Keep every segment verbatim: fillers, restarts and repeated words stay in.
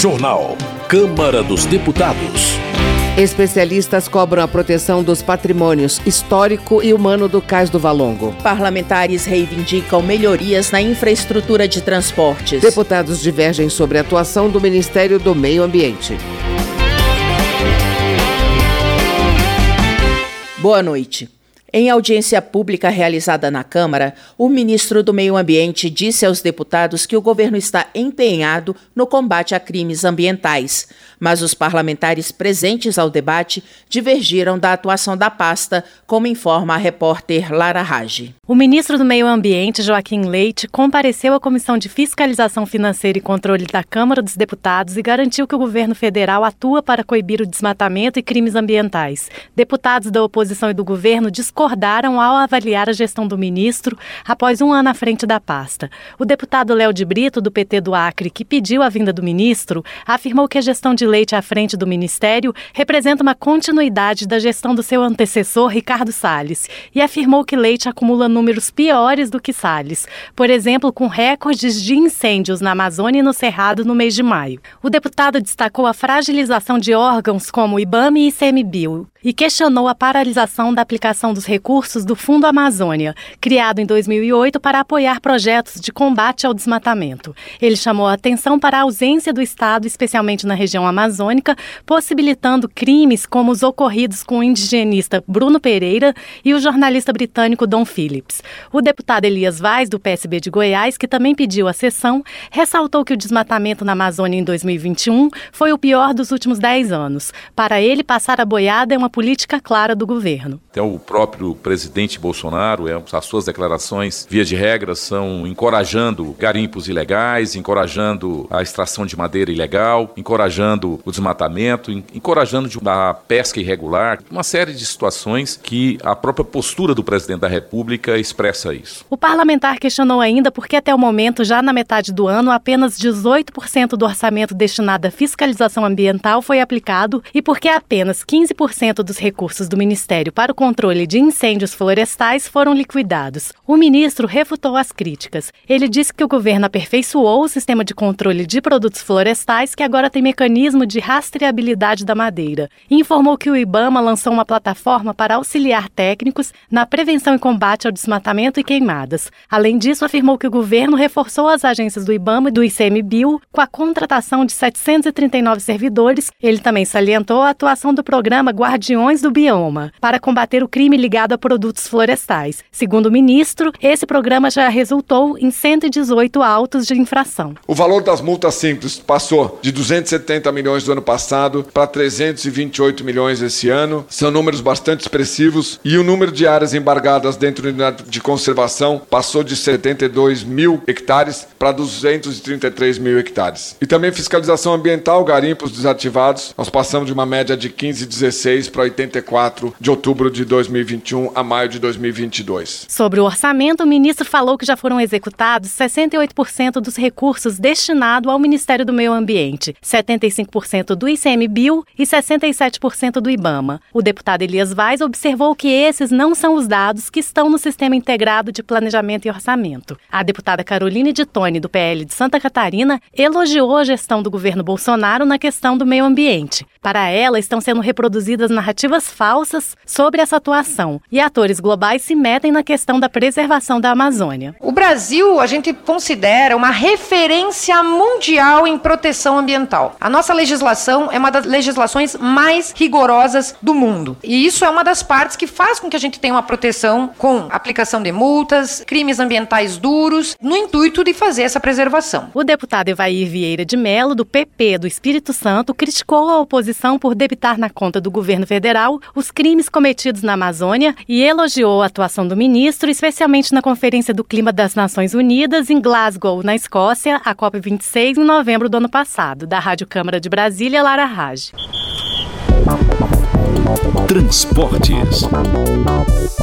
Jornal. Câmara dos Deputados. Especialistas cobram a proteção dos patrimônios histórico e humano do Cais do Valongo. Parlamentares reivindicam melhorias na infraestrutura de transportes. Deputados divergem sobre a atuação do Ministério do Meio Ambiente. Boa noite. Em audiência pública realizada na Câmara, o ministro do Meio Ambiente disse aos deputados que o governo está empenhado no combate a crimes ambientais, mas os parlamentares presentes ao debate divergiram da atuação da pasta, como informa a repórter Lara Rage. O ministro do Meio Ambiente, Joaquim Leite, compareceu à Comissão de Fiscalização Financeira e Controle da Câmara dos Deputados e garantiu que o governo federal atua para coibir o desmatamento e crimes ambientais. Deputados da oposição e do governo discordaram Discordaram ao avaliar a gestão do ministro após um ano à frente da pasta. O deputado Léo de Brito, do P T do Acre, que pediu a vinda do ministro, afirmou que a gestão de Leite à frente do ministério representa uma continuidade da gestão do seu antecessor, Ricardo Salles, e afirmou que Leite acumula números piores do que Salles, por exemplo, com recordes de incêndios na Amazônia e no Cerrado no mês de maio. O deputado destacou a fragilização de órgãos como o IBAMA e I C M Bio e questionou a paralisação da aplicação dos recursos do Fundo Amazônia, criado em dois mil e oito para apoiar projetos de combate ao desmatamento. Ele chamou a atenção para a ausência do Estado, especialmente na região amazônica, possibilitando crimes como os ocorridos com o indigenista Bruno Pereira e o jornalista britânico Dom Phillips. O deputado Elias Vaz, do P S B de Goiás, que também pediu a sessão, ressaltou que o desmatamento na Amazônia em dois mil e vinte e um foi o pior dos últimos dez anos. Para ele, passar a boiada é uma política clara do governo. Até o próprio presidente Bolsonaro, as suas declarações, via de regra, são encorajando garimpos ilegais, encorajando a extração de madeira ilegal, encorajando o desmatamento, encorajando a pesca irregular, uma série de situações que a própria postura do presidente da República expressa isso. O parlamentar questionou ainda por que até o momento, já na metade do ano, apenas dezoito por cento do orçamento destinado à fiscalização ambiental foi aplicado e por que apenas quinze por cento dos recursos do Ministério para o controle de incêndios florestais foram liquidados. O ministro refutou as críticas. Ele disse que o governo aperfeiçoou o sistema de controle de produtos florestais, que agora tem mecanismo de rastreabilidade da madeira, e informou que o IBAMA lançou uma plataforma para auxiliar técnicos na prevenção e combate ao desmatamento e queimadas. Além disso, afirmou que o governo reforçou as agências do IBAMA e do I C M Bio com a contratação de setecentos e trinta e nove servidores. Ele também salientou a atuação do programa Guardiões do Bioma para combater o crime ligado a produtos florestais. Segundo o ministro, esse programa já resultou em cento e dezoito autos de infração. O valor das multas simples passou de duzentos e setenta milhões do ano passado para trezentos e vinte e oito milhões esse ano. São números bastante expressivos e o número de áreas embargadas dentro da unidade de conservação passou de setenta e dois mil hectares para duzentos e trinta e três mil hectares. E também fiscalização ambiental, garimpos desativados. Nós passamos de uma média de quinze, dezesseis para oitenta e quatro de outubro de dois mil e vinte e um a maio de dois mil e vinte e dois. Sobre o orçamento, o ministro falou que já foram executados sessenta e oito por cento dos recursos destinados ao Ministério do Meio Ambiente, setenta e cinco por cento do I C M Bio e sessenta e sete por cento do IBAMA. O deputado Elias Vaz observou que esses não são os dados que estão no Sistema Integrado de Planejamento e Orçamento. A deputada Caroline de Toni, do P L de Santa Catarina, elogiou a gestão do governo Bolsonaro na questão do meio ambiente. Para ela, estão sendo reproduzidas narrativas falsas sobre essa atuação e atores globais se metem na questão da preservação da Amazônia. O Brasil, a gente considera uma referência mundial em proteção ambiental. A nossa legislação é uma das legislações mais rigorosas do mundo. E isso é uma das partes que faz com que a gente tenha uma proteção com aplicação de multas, crimes ambientais duros, no intuito de fazer essa preservação. O deputado Evair Vieira de Mello, do P P do Espírito Santo, criticou a oposição por debitar na conta do governo federal os crimes cometidos na Amazônia e elogiou a atuação do ministro, especialmente na Conferência do Clima das Nações Unidas em Glasgow, na Escócia, a COP vinte e seis, em novembro do ano passado. Da Rádio Câmara de Brasília, Lara Rage. Transportes.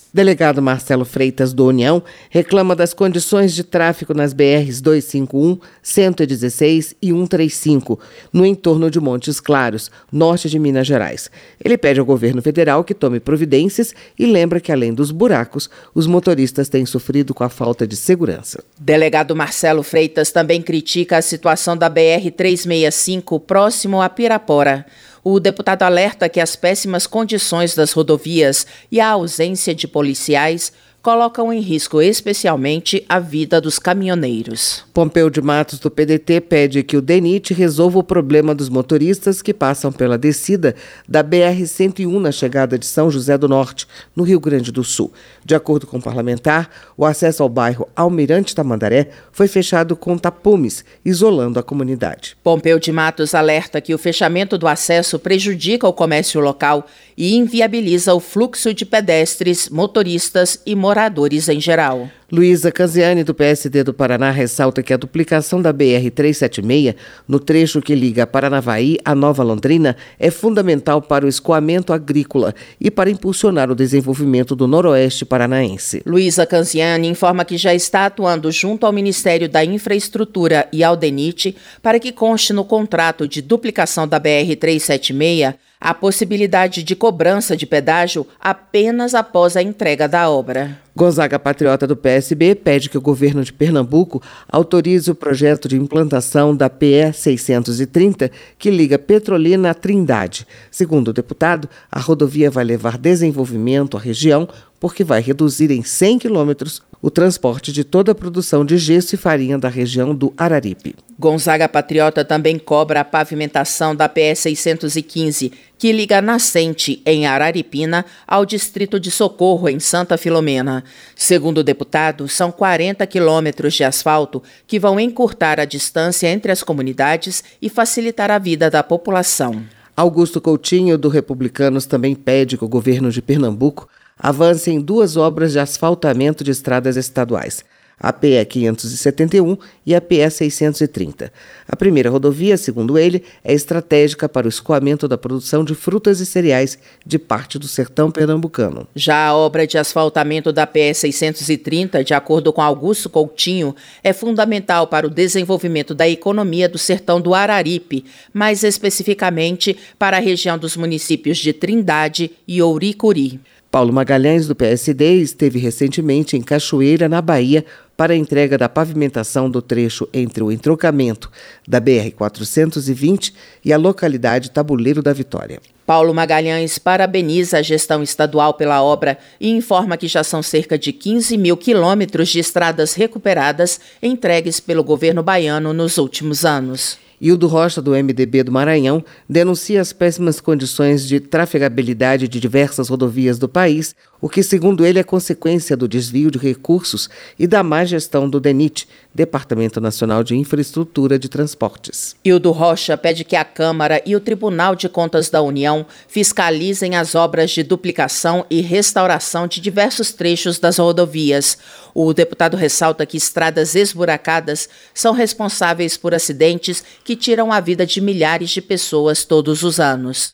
Delegado Marcelo Freitas, do União, reclama das condições de tráfego nas B Rs duzentos e cinquenta e um, cento e dezesseis e cento e trinta e cinco, no entorno de Montes Claros, norte de Minas Gerais. Ele pede ao governo federal que tome providências e lembra que, além dos buracos, os motoristas têm sofrido com a falta de segurança. Delegado Marcelo Freitas também critica a situação da B R trezentos e sessenta e cinco, próximo a Pirapora. O deputado alerta que as péssimas condições das rodovias e a ausência de policiais colocam em risco especialmente a vida dos caminhoneiros. Pompeu de Matos, do P D T, pede que o DENIT resolva o problema dos motoristas que passam pela descida da B R cento e um na chegada de São José do Norte, no Rio Grande do Sul. De acordo com o parlamentar, o acesso ao bairro Almirante Tamandaré foi fechado com tapumes, isolando a comunidade. Pompeu de Matos alerta que o fechamento do acesso prejudica o comércio local e inviabiliza o fluxo de pedestres, motoristas e moradores em geral. Luísa Canziani, do P S D do Paraná, ressalta que a duplicação da B R trezentos e setenta e seis, no trecho que liga Paranavaí a Nova Londrina, é fundamental para o escoamento agrícola e para impulsionar o desenvolvimento do noroeste paranaense. Luísa Canziani informa que já está atuando junto ao Ministério da Infraestrutura e ao DENIT para que conste no contrato de duplicação da B R trezentos e setenta e seis a possibilidade de cobrança de pedágio apenas após a entrega da obra. Gonzaga Patriota, do P S B, pede que o governo de Pernambuco autorize o projeto de implantação da P E seiscentos e trinta, que liga Petrolina à Trindade. Segundo o deputado, a rodovia vai levar desenvolvimento à região, porque vai reduzir em cem quilômetros o transporte de toda a produção de gesso e farinha da região do Araripe. Gonzaga Patriota também cobra a pavimentação da P E seiscentos e quinze, que liga Nascente, em Araripina, ao Distrito de Socorro, em Santa Filomena. Segundo o deputado, são quarenta quilômetros de asfalto que vão encurtar a distância entre as comunidades e facilitar a vida da população. Augusto Coutinho, do Republicanos, também pede que o governo de Pernambuco avance em duas obras de asfaltamento de estradas estaduais, a P E quinhentos e setenta e um e a P E seiscentos e trinta. A primeira rodovia, segundo ele, é estratégica para o escoamento da produção de frutas e cereais de parte do sertão pernambucano. Já a obra de asfaltamento da P E seiscentos e trinta, de acordo com Augusto Coutinho, é fundamental para o desenvolvimento da economia do sertão do Araripe, mais especificamente para a região dos municípios de Trindade e Ouricuri. Paulo Magalhães, do P S D, esteve recentemente em Cachoeira, na Bahia, para a entrega da pavimentação do trecho entre o entrocamento da B R quatrocentos e vinte e a localidade Tabuleiro da Vitória. Paulo Magalhães parabeniza a gestão estadual pela obra e informa que já são cerca de quinze mil quilômetros de estradas recuperadas entregues pelo governo baiano nos últimos anos. Hildo Rocha, do M D B do Maranhão, denuncia as péssimas condições de trafegabilidade de diversas rodovias do país, o que, segundo ele, é consequência do desvio de recursos e da má gestão do DENIT, Departamento Nacional de Infraestrutura de Transportes. Hildo Rocha pede que a Câmara e o Tribunal de Contas da União fiscalizem as obras de duplicação e restauração de diversos trechos das rodovias. O deputado ressalta que estradas esburacadas são responsáveis por acidentes que tiram a vida de milhares de pessoas todos os anos.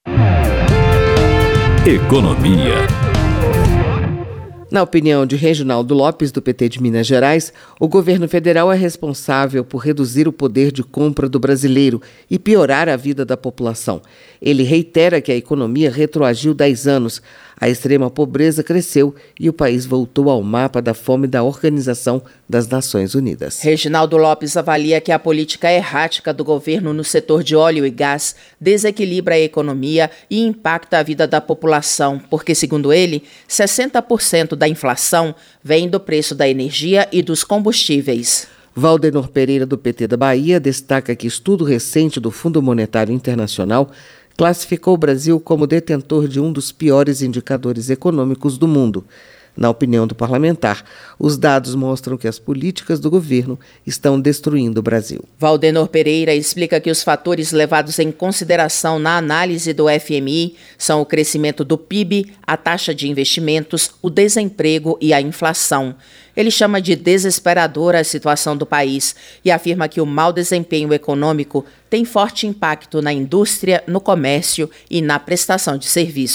Economia. Na opinião de Reginaldo Lopes, do P T de Minas Gerais, o governo federal é responsável por reduzir o poder de compra do brasileiro e piorar a vida da população. Ele reitera que a economia retroagiu dez anos, a extrema pobreza cresceu e o país voltou ao mapa da fome da Organização das Nações Unidas. Reginaldo Lopes avalia que a política errática do governo no setor de óleo e gás desequilibra a economia e impacta a vida da população, porque, segundo ele, sessenta por cento da inflação vem do preço da energia e dos combustíveis. Valdenor Pereira, do P T da Bahia, destaca que estudo recente do Fundo Monetário Internacional classificou o Brasil como detentor de um dos piores indicadores econômicos do mundo. Na opinião do parlamentar, os dados mostram que as políticas do governo estão destruindo o Brasil. Valdenor Pereira explica que os fatores levados em consideração na análise do F M I são o crescimento do P I B, a taxa de investimentos, o desemprego e a inflação. Ele chama de desesperadora a situação do país e afirma que o mau desempenho econômico tem forte impacto na indústria, no comércio e na prestação de serviços.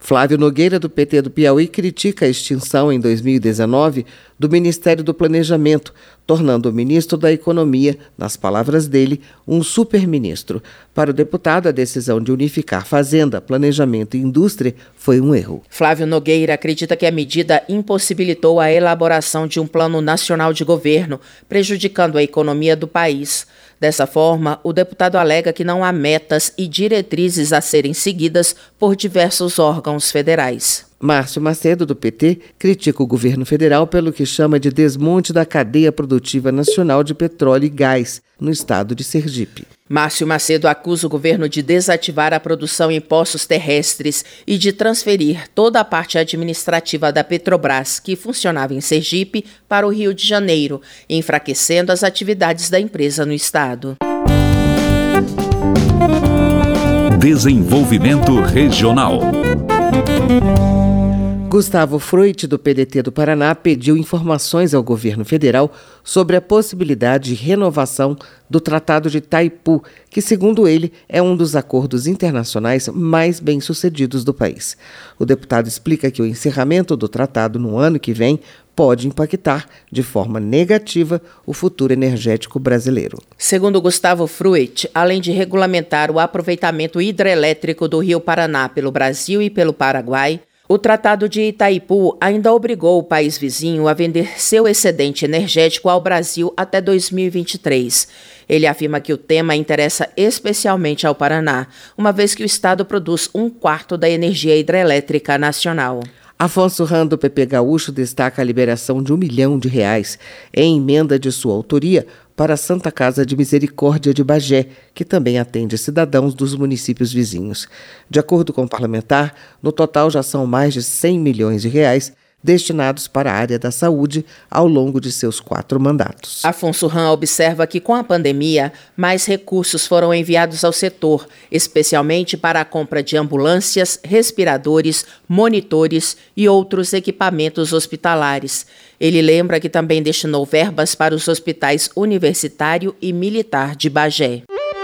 Flávio Nogueira, do P T do Piauí, critica a extinção em dois mil e dezenove do Ministério do Planejamento, tornando o ministro da Economia, nas palavras dele, um superministro. Para o deputado, a decisão de unificar Fazenda, Planejamento e Indústria foi um erro. Flávio Nogueira acredita que a medida impossibilitou a elaboração de um plano nacional de governo, prejudicando a economia do país. Dessa forma, o deputado alega que não há metas e diretrizes a serem seguidas por diversos órgãos federais. Márcio Macedo, do P T, critica o governo federal pelo que chama de desmonte da cadeia produtiva nacional de petróleo e gás no estado de Sergipe. Márcio Macedo acusa o governo de desativar a produção em poços terrestres e de transferir toda a parte administrativa da Petrobras, que funcionava em Sergipe, para o Rio de Janeiro, enfraquecendo as atividades da empresa no estado. Desenvolvimento Regional. Gustavo Fruit, do P D T do Paraná, pediu informações ao governo federal sobre a possibilidade de renovação do Tratado de Itaipu, que, segundo ele, é um dos acordos internacionais mais bem-sucedidos do país. O deputado explica que o encerramento do tratado no ano que vem pode impactar de forma negativa o futuro energético brasileiro. Segundo Gustavo Fruit, além de regulamentar o aproveitamento hidrelétrico do Rio Paraná pelo Brasil e pelo Paraguai, o Tratado de Itaipu ainda obrigou o país vizinho a vender seu excedente energético ao Brasil até dois mil e vinte e três. Ele afirma que o tema interessa especialmente ao Paraná, uma vez que o estado produz um quarto da energia hidrelétrica nacional. Afonso Ram, do P P Gaúcho, destaca a liberação de um milhão de reais em emenda de sua autoria para a Santa Casa de Misericórdia de Bagé, que também atende cidadãos dos municípios vizinhos. De acordo com o parlamentar, no total já são mais de cem milhões de reais destinados para a área da saúde ao longo de seus quatro mandatos. Afonso Ram observa que, com a pandemia, mais recursos foram enviados ao setor, especialmente para a compra de ambulâncias, respiradores, monitores e outros equipamentos hospitalares. Ele lembra que também destinou verbas para os hospitais universitário e militar de Bagé.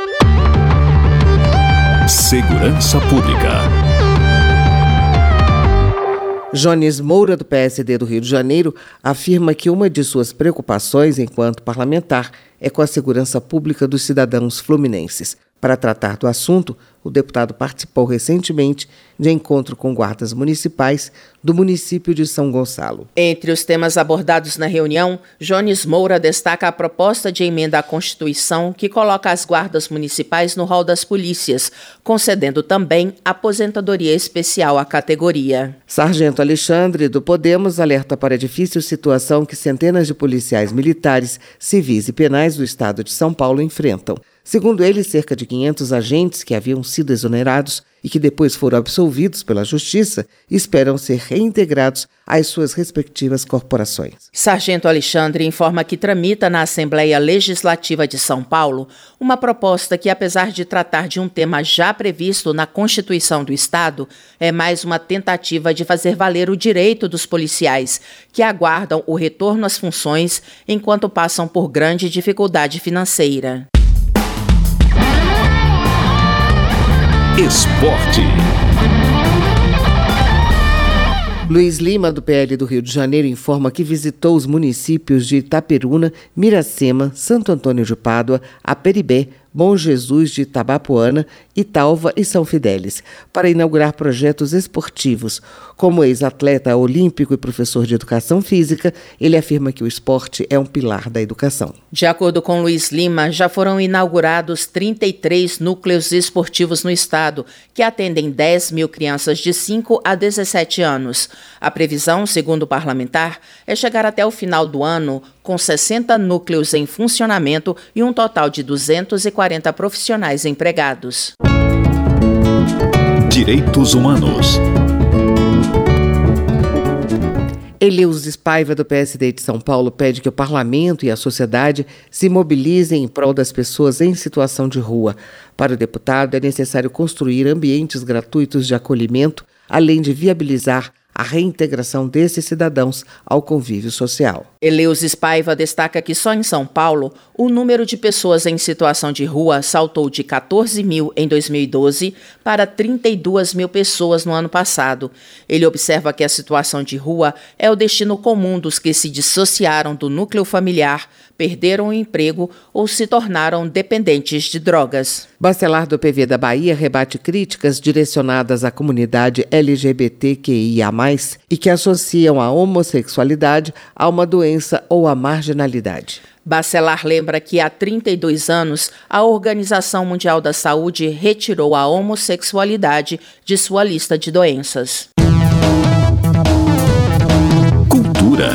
Segurança Pública. Jones Moura, do P S D do Rio de Janeiro, afirma que uma de suas preocupações enquanto parlamentar é com a segurança pública dos cidadãos fluminenses. Para tratar do assunto, o deputado participou recentemente de encontro com guardas municipais do município de São Gonçalo. Entre os temas abordados na reunião, Jones Moura destaca a proposta de emenda à Constituição que coloca as guardas municipais no rol das polícias, concedendo também aposentadoria especial à categoria. Sargento Alexandre, do Podemos, alerta para a difícil situação que centenas de policiais militares, civis e penais do estado de São Paulo enfrentam. Segundo ele, cerca de quinhentos agentes que haviam sido exonerados e que depois foram absolvidos pela Justiça esperam ser reintegrados às suas respectivas corporações. Sargento Alexandre informa que tramita na Assembleia Legislativa de São Paulo uma proposta que, apesar de tratar de um tema já previsto na Constituição do Estado, é mais uma tentativa de fazer valer o direito dos policiais, que aguardam o retorno às funções enquanto passam por grande dificuldade financeira. Esporte. Luiz Lima, do P L do Rio de Janeiro, informa que visitou os municípios de Itaperuna, Miracema, Santo Antônio de Pádua, Aperibé, Bom Jesus de Itabapoana, Italva e São Fidélis, para inaugurar projetos esportivos. Como ex-atleta olímpico e professor de educação física, ele afirma que o esporte é um pilar da educação. De acordo com Luiz Lima, já foram inaugurados trinta e três núcleos esportivos no estado, que atendem dez mil crianças de cinco a dezessete anos. A previsão, segundo o parlamentar, é chegar até o final do ano com sessenta núcleos em funcionamento e um total de duzentos e quarenta profissionais empregados. Direitos Humanos. Eleusis Paiva, do P S D de São Paulo, pede que o parlamento e a sociedade se mobilizem em prol das pessoas em situação de rua. Para o deputado, é necessário construir ambientes gratuitos de acolhimento, além de viabilizar a reintegração desses cidadãos ao convívio social. Eleusis Paiva destaca que só em São Paulo, o número de pessoas em situação de rua saltou de quatorze mil em dois mil e doze para trinta e duas mil pessoas no ano passado. Ele observa que a situação de rua é o destino comum dos que se dissociaram do núcleo familiar, perderam o emprego ou se tornaram dependentes de drogas. Bacelar do P V da Bahia rebate críticas direcionadas à comunidade L G B T Q I A mais, e que associam a homossexualidade a uma doença ou a marginalidade. Bacelar lembra que há trinta e dois anos, a Organização Mundial da Saúde retirou a homossexualidade de sua lista de doenças. Cultura.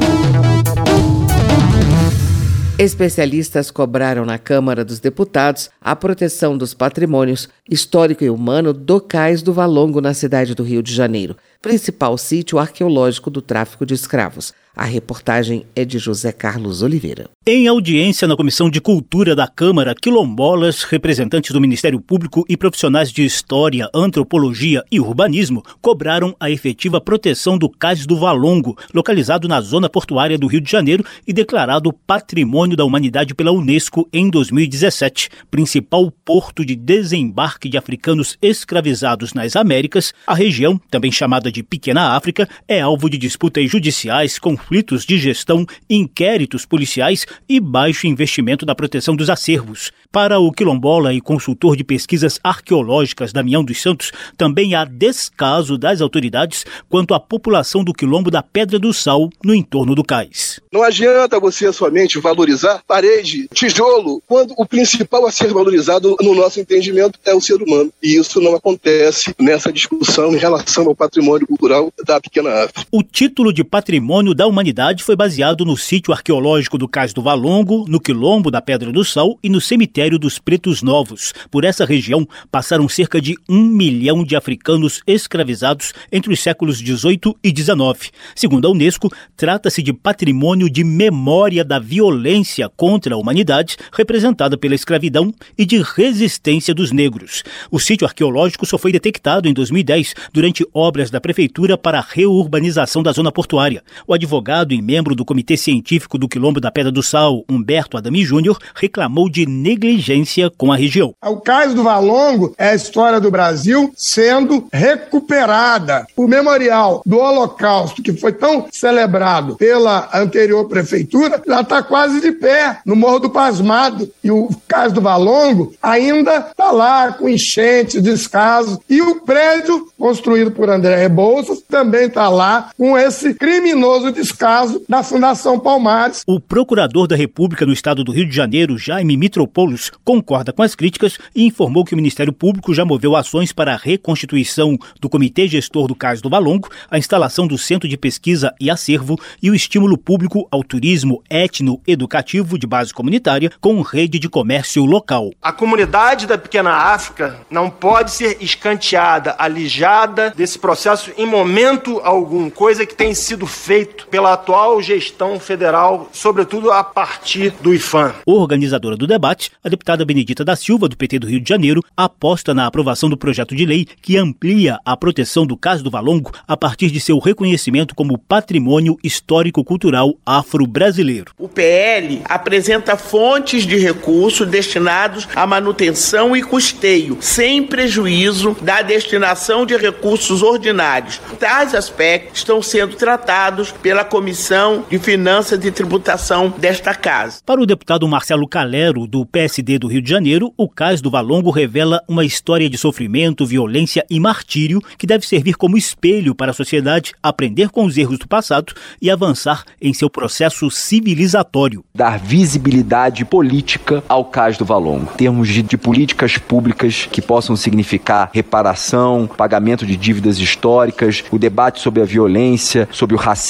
Especialistas cobraram na Câmara dos Deputados a proteção dos patrimônios histórico e humano do Cais do Valongo, na cidade do Rio de Janeiro, principal sítio arqueológico do tráfico de escravos. A reportagem é de José Carlos Oliveira. Em audiência na Comissão de Cultura da Câmara, quilombolas, representantes do Ministério Público e profissionais de História, Antropologia e Urbanismo cobraram a efetiva proteção do Cais do Valongo, localizado na zona portuária do Rio de Janeiro e declarado Patrimônio da Humanidade pela Unesco em dois mil e dezessete. Principal porto de desembarque de africanos escravizados nas Américas, a região, também chamada de Pequena África, é alvo de disputas judiciais, conflitos de gestão, inquéritos policiais e baixo investimento na proteção dos acervos. Para o quilombola e consultor de pesquisas arqueológicas Damião dos Santos, também há descaso das autoridades quanto à população do quilombo da Pedra do Sal no entorno do cais. Não adianta você somente valorizar parede, tijolo, quando o principal a ser valorizado no nosso entendimento é o ser humano. E isso não acontece nessa discussão em relação ao patrimônio cultural da Pequena África. O título de Patrimônio da Humanidade foi baseado no sítio arqueológico do Cais do Valongo, no quilombo da Pedra do Sal e no cemitério dos Pretos Novos. Por essa região passaram cerca de um milhão de africanos escravizados entre os séculos dezoito e dezenove. Segundo a Unesco, trata-se de patrimônio de memória da violência contra a humanidade representada pela escravidão e de resistência dos negros. O sítio arqueológico só foi detectado em dois mil e dez durante obras da prefeitura para a reurbanização da zona portuária. O advogado e membro do Comitê Científico do Quilombo da Pedra do Sal, Humberto Adami Júnior, reclamou de negligência com a região. O Cais do Valongo é a história do Brasil sendo recuperada. O memorial do Holocausto, que foi tão celebrado pela anterior prefeitura, já está quase de pé no Morro do Pasmado. E o Cais do Valongo ainda está lá com enchentes, descasos. E o prédio construído por André Rebouças também está lá com esse criminoso descaso da Fundação Palmares. O procurador da República no estado do Rio de Janeiro, Jaime Mitropoulos, concorda com as críticas e informou que o Ministério Público já moveu ações para a reconstituição do Comitê Gestor do Cais do Valongo, a instalação do Centro de Pesquisa e Acervo e o estímulo público ao turismo etno-educativo de base comunitária com rede de comércio local. A comunidade da Pequena África não pode ser escanteada, alijada desse processo em momento algum, coisa que tem sido feito pela atual gestão federal, sobretudo a partir do I F A M. Organizadora do debate, a deputada Benedita da Silva, do P T do Rio de Janeiro, aposta na aprovação do projeto de lei que amplia a proteção do Cais do Valongo a partir de seu reconhecimento como patrimônio histórico-cultural afro-brasileiro. O P L apresenta fontes de recursos destinados à manutenção e custeio, sem prejuízo da destinação de recursos ordinários. Tais aspectos estão sendo tratados pela Comissão de Finanças e Tributação desta Casa. Para o deputado Marcelo Calero, do P S D do Rio de Janeiro, o Cais do Valongo revela uma história de sofrimento, violência e martírio que deve servir como espelho para a sociedade aprender com os erros do passado e avançar em seu processo civilizatório. Dar visibilidade política ao Cais do Valongo, em termos de, de políticas públicas que possam significar reparação, pagamento de dívidas históricas, o debate sobre a violência, sobre o racismo,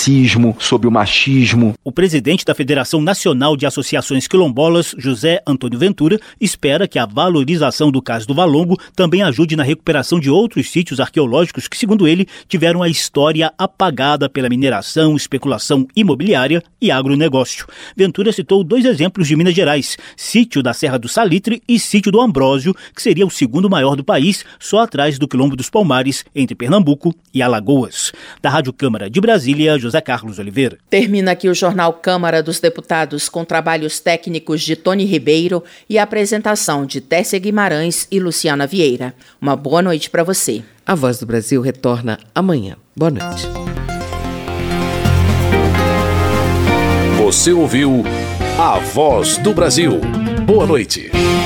racismo, sobre o machismo. O presidente da Federação Nacional de Associações Quilombolas, José Antônio Ventura, espera que a valorização do Cais do Valongo também ajude na recuperação de outros sítios arqueológicos que, segundo ele, tiveram a história apagada pela mineração, especulação imobiliária e agronegócio. Ventura citou dois exemplos de Minas Gerais, sítio da Serra do Salitre e sítio do Ambrósio, que seria o segundo maior do país, só atrás do Quilombo dos Palmares, entre Pernambuco e Alagoas. Da Rádio Câmara de Brasília, José Carlos Oliveira. Termina aqui o Jornal Câmara dos Deputados com trabalhos técnicos de Tony Ribeiro e a apresentação de Tessia Guimarães e Luciana Vieira. Uma boa noite para você. A Voz do Brasil retorna amanhã. Boa noite. Você ouviu A Voz do Brasil. Boa noite.